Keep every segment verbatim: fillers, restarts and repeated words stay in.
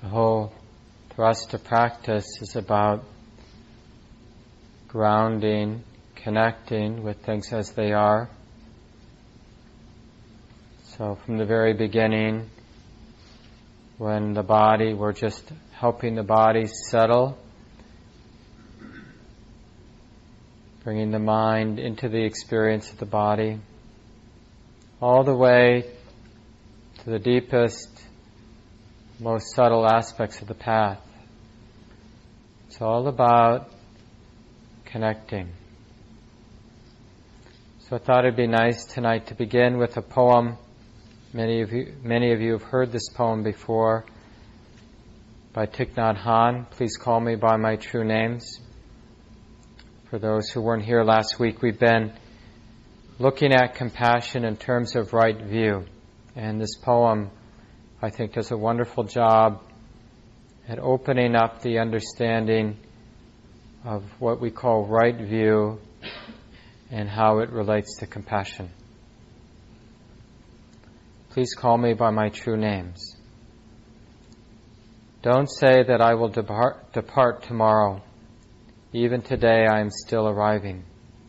The whole thrust of practice is about grounding, connecting with things as they are. So from the very beginning, when the body, we're just helping the body settle, bringing the mind into the experience of the body, all the way to the deepest, most subtle aspects of the path. It's all about connecting. So I thought it'd be nice tonight to begin with a poem. Many of you, many of you have heard this poem before, by Thich Nhat Hanh, Please Call Me by My True Names. For those who weren't here last week, we've been looking at compassion in terms of right view. And this poem, I think, does a wonderful job at opening up the understanding of what we call right view and how it relates to compassion. Please call me by my true names. Don't say that I will depart, depart tomorrow. Even today I am still arriving.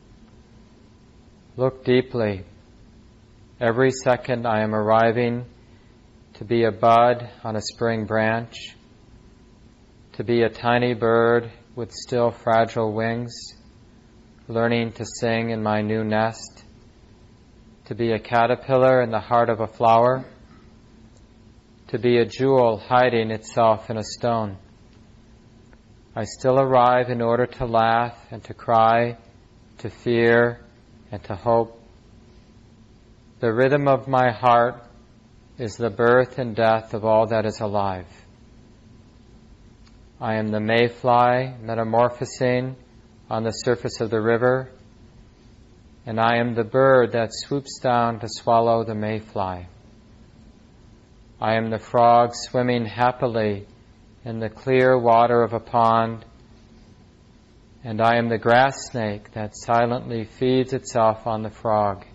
Look deeply. Every second I am arriving to be a bud on a spring branch, to be a tiny bird with still fragile wings, learning to sing in my new nest, to be a caterpillar in the heart of a flower, to be a jewel hiding itself in a stone. I still arrive in order to laugh and to cry, to fear and to hope. The rhythm of my heart is the birth and death of all that is alive. I am the mayfly metamorphosing on the surface of the river, and I am the bird that swoops down to swallow the mayfly. I am the frog swimming happily in the clear water of a pond, and I am the grass snake that silently feeds itself on the frog.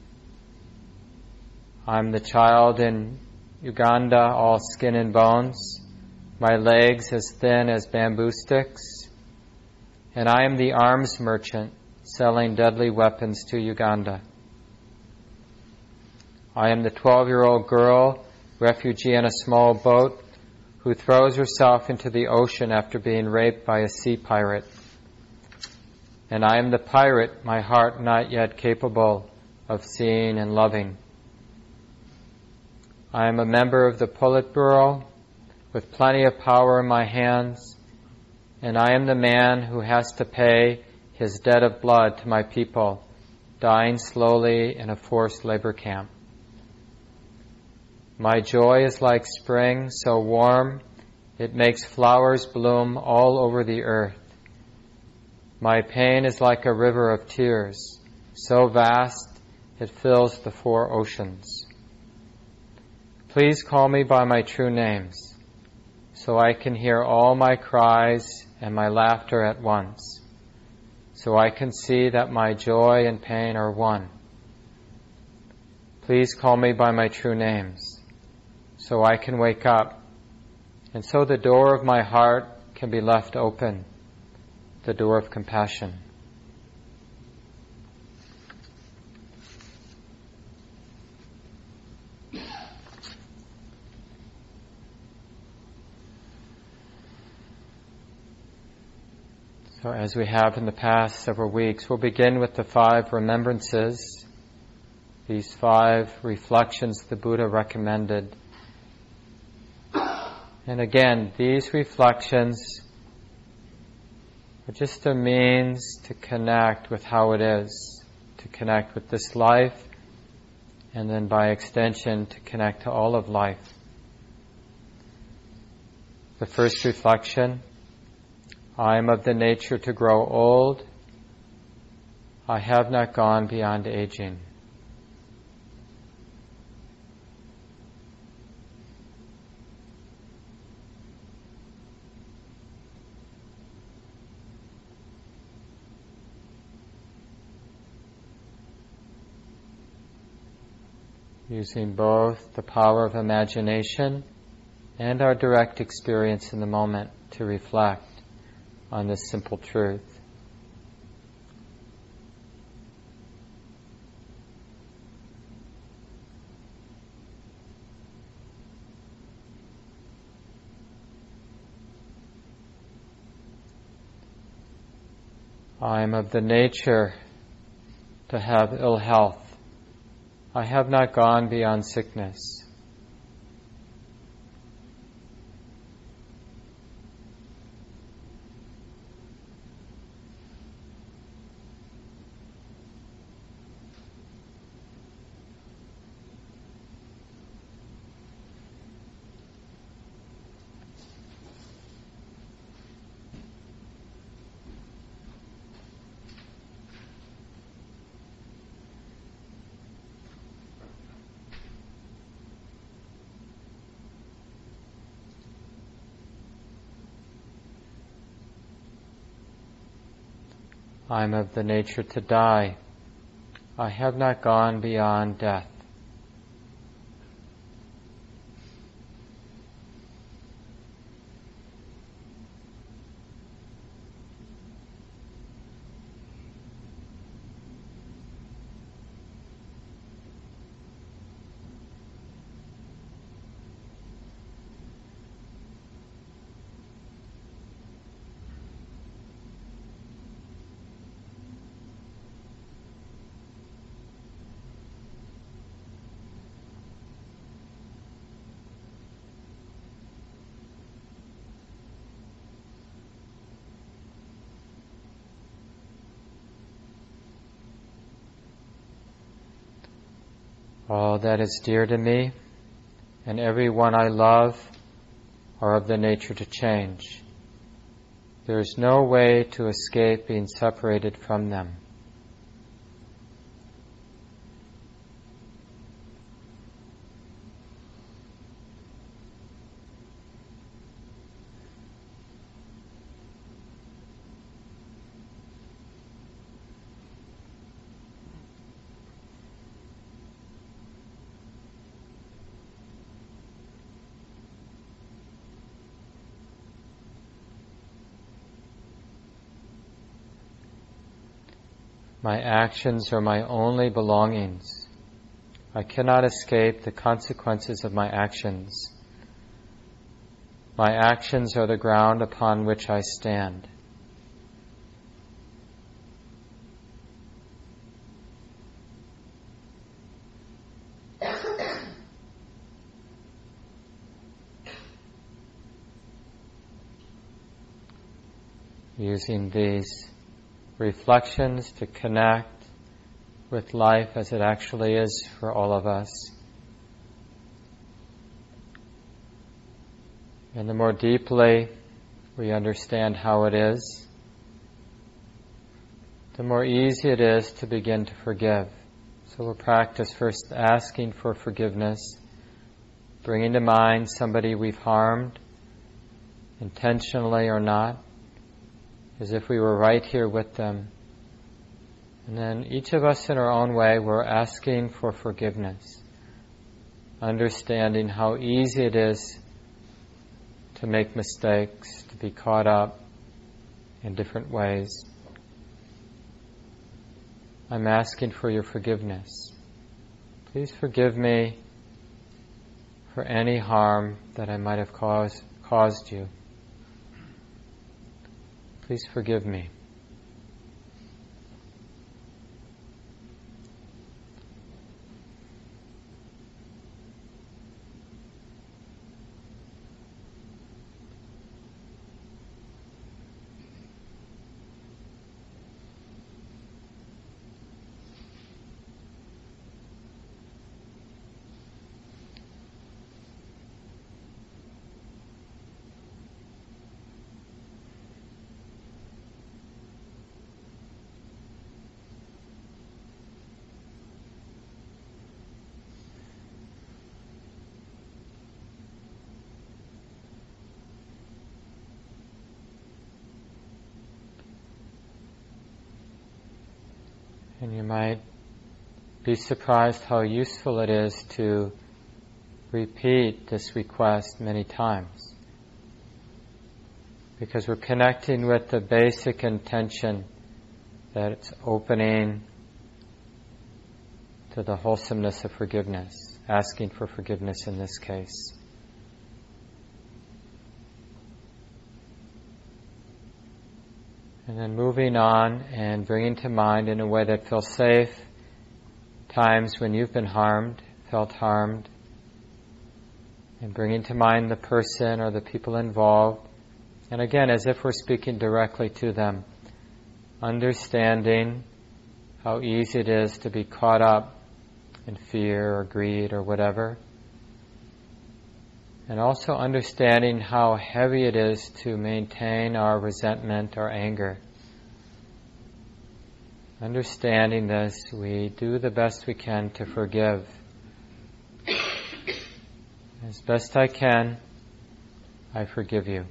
I am the child in Uganda, all skin and bones, my legs as thin as bamboo sticks, and I am the arms merchant selling deadly weapons to Uganda. I am the twelve-year-old girl, refugee in a small boat, who throws herself into the ocean after being raped by a sea pirate. And I am the pirate, my heart not yet capable of seeing and loving. I am a member of the Politburo, with plenty of power in my hands, and I am the man who has to pay his debt of blood to my people, dying slowly in a forced labor camp. My joy is like spring, so warm it makes flowers bloom all over the earth. My pain is like a river of tears, so vast it fills the four oceans. Please call me by my true names, so I can hear all my cries and my laughter at once, so I can see that my joy and pain are one. Please call me by my true names, so I can wake up, and so the door of my heart can be left open, the door of compassion. So as we have in the past several weeks, we'll begin with the five remembrances, these five reflections the Buddha recommended. And again, these reflections are just a means to connect with how it is, to connect with this life, and then by extension to connect to all of life. The first reflection, I am of the nature to grow old. I have not gone beyond aging. Using both the power of imagination and our direct experience in the moment to reflect on this simple truth. I am of the nature to have ill health. I have not gone beyond sickness. I am of the nature to die. I have not gone beyond death. All that is dear to me and everyone I love are of the nature to change. There is no way to escape being separated from them. My actions are my only belongings. I cannot escape the consequences of my actions. My actions are the ground upon which I stand. Using these reflections to connect with life as it actually is for all of us. And the more deeply we understand how it is, the more easy it is to begin to forgive. So we'll practice first asking for forgiveness, bringing to mind somebody we've harmed, intentionally or not, as if we were right here with them. And then each of us in our own way, we're asking for forgiveness, understanding how easy it is to make mistakes, to be caught up in different ways. I'm asking for your forgiveness. Please forgive me for any harm that I might have caused, caused you. Please forgive me. And you might be surprised how useful it is to repeat this request many times, because we're connecting with the basic intention that it's opening to the wholesomeness of forgiveness, asking for forgiveness in this case. And then moving on and bringing to mind in a way that feels safe times when you've been harmed, felt harmed, and bringing to mind the person or the people involved. And again, as if we're speaking directly to them, understanding how easy it is to be caught up in fear or greed or whatever. And also understanding how heavy it is to maintain our resentment or anger. Understanding this, we do the best we can to forgive. As best I can, I forgive you.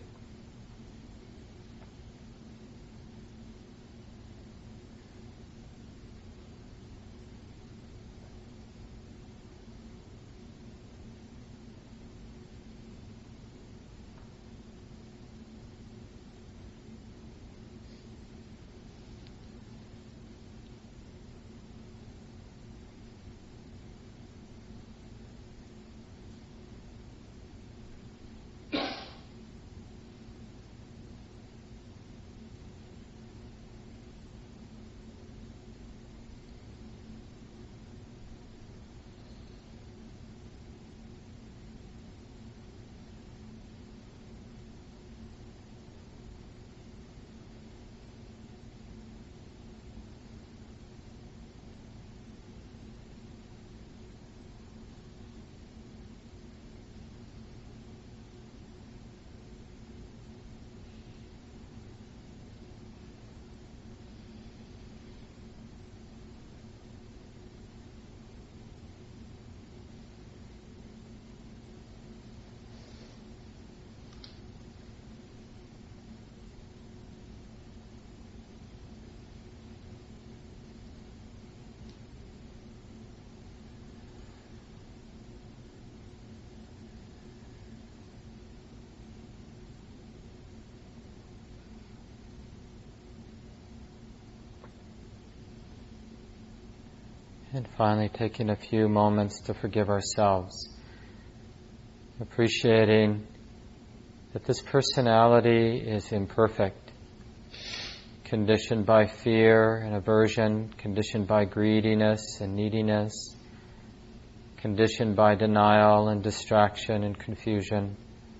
And finally, taking a few moments to forgive ourselves, appreciating that this personality is imperfect, conditioned by fear and aversion, conditioned by greediness and neediness, conditioned by denial and distraction and confusion.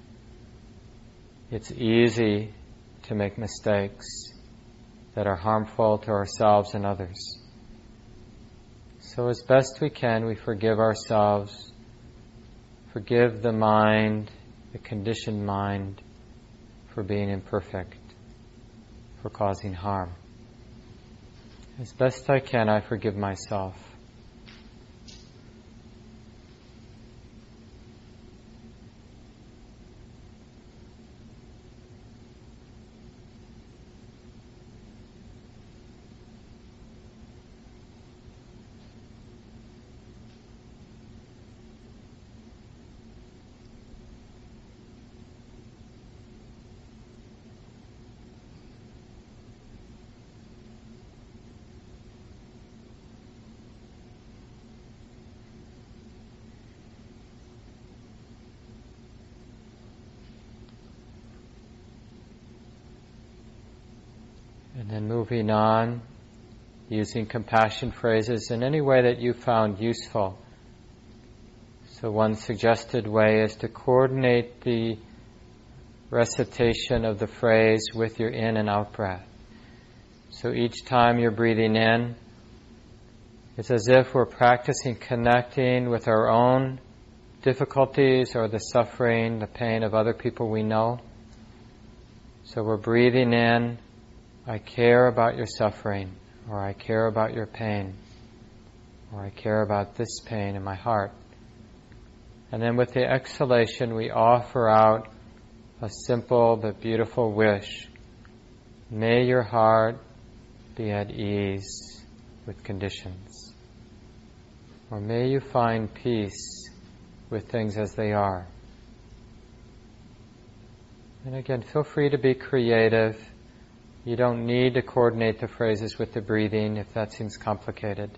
It's easy to make mistakes that are harmful to ourselves and others. So as best we can, we forgive ourselves, forgive the mind, the conditioned mind, for being imperfect, for causing harm. As best I can, I forgive myself. And then moving on, using compassion phrases in any way that you found useful. So one suggested way is to coordinate the recitation of the phrase with your in and out breath. So each time you're breathing in, it's as if we're practicing connecting with our own difficulties or the suffering, the pain of other people we know. So we're breathing in, I care about your suffering, or I care about your pain, or I care about this pain in my heart. And then with the exhalation, we offer out a simple but beautiful wish. May your heart be at ease with conditions. Or may you find peace with things as they are. And again, feel free to be creative. You don't need to coordinate the phrases with the breathing if that seems complicated.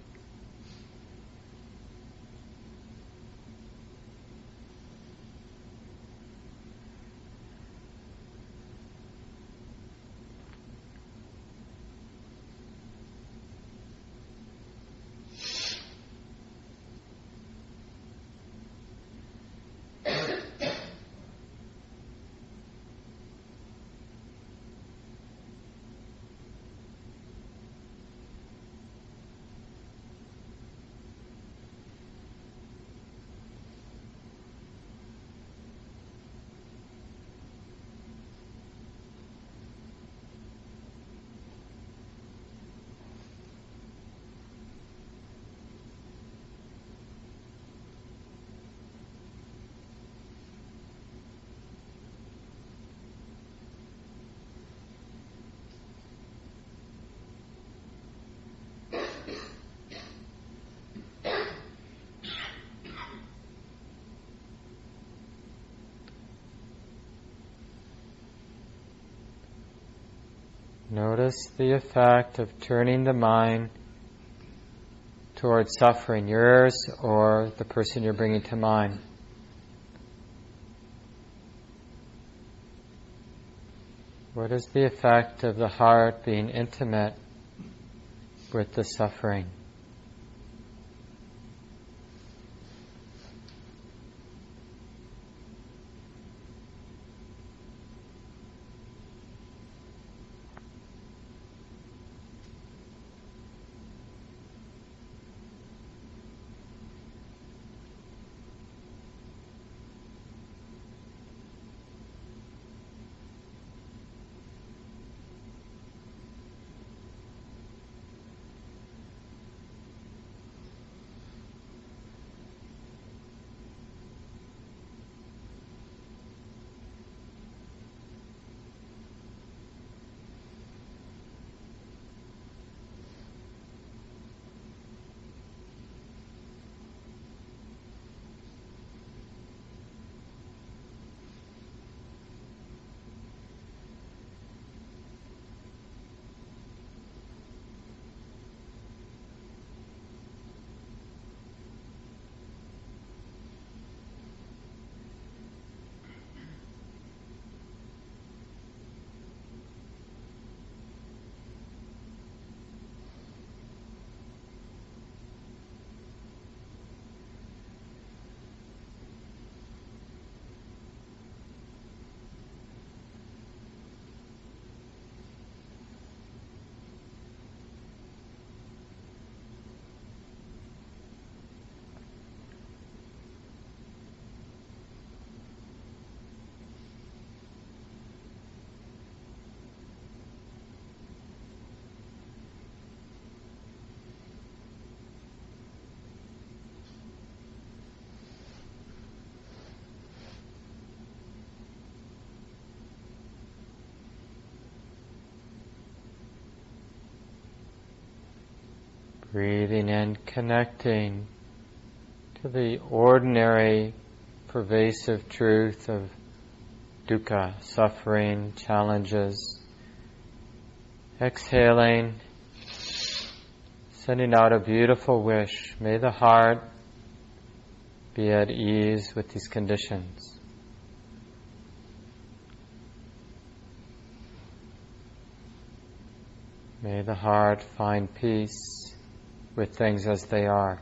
Notice the effect of turning the mind towards suffering, yours or the person you're bringing to mind. What is the effect of the heart being intimate with the suffering? Breathing in, connecting to the ordinary, pervasive truth of dukkha, suffering, challenges. Exhaling, sending out a beautiful wish. May the heart be at ease with these conditions. May the heart find peace with things as they are.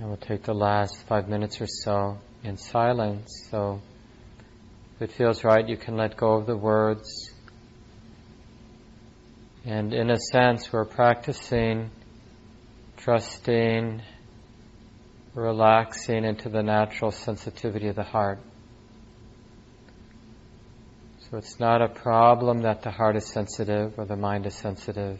And we'll take the last five minutes or so in silence. So if it feels right, you can let go of the words. And in a sense, we're practicing trusting, relaxing into the natural sensitivity of the heart. So it's not a problem that the heart is sensitive or the mind is sensitive.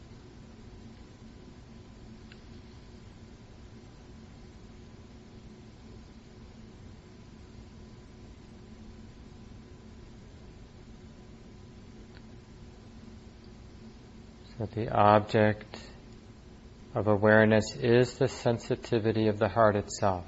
So the object of awareness is the sensitivity of the heart itself.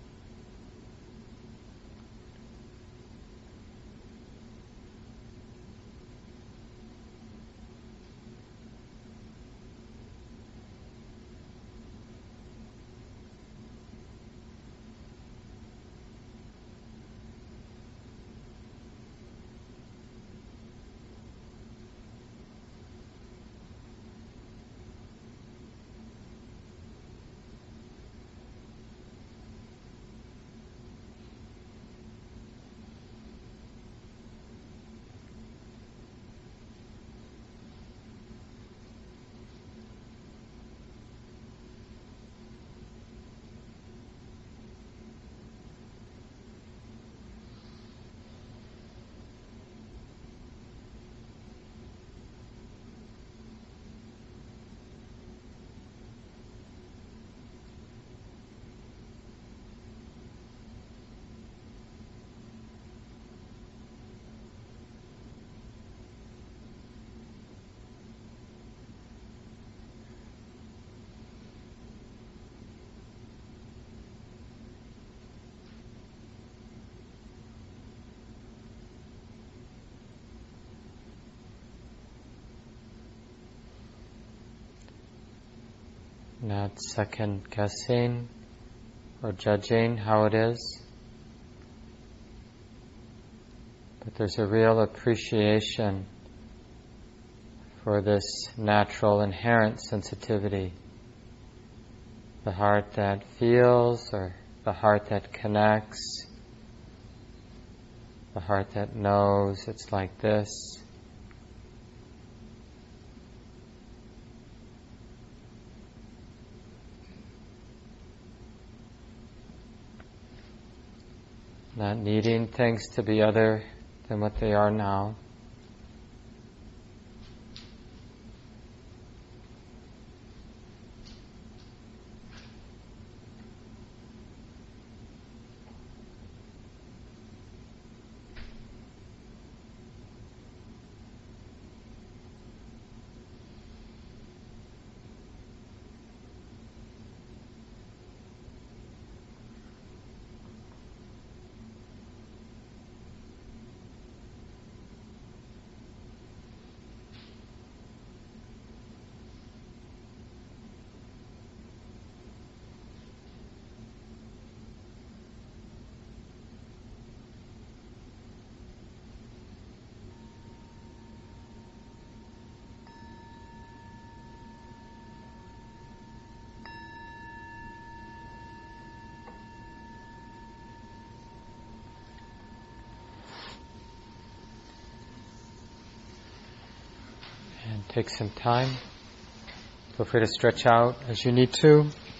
Not second guessing or judging how it is, but there's a real appreciation for this natural inherent sensitivity. The heart that feels, or the heart that connects, the heart that knows it's like this. Not needing things to be other than what they are now. And take some time. Feel free to stretch out as you need to.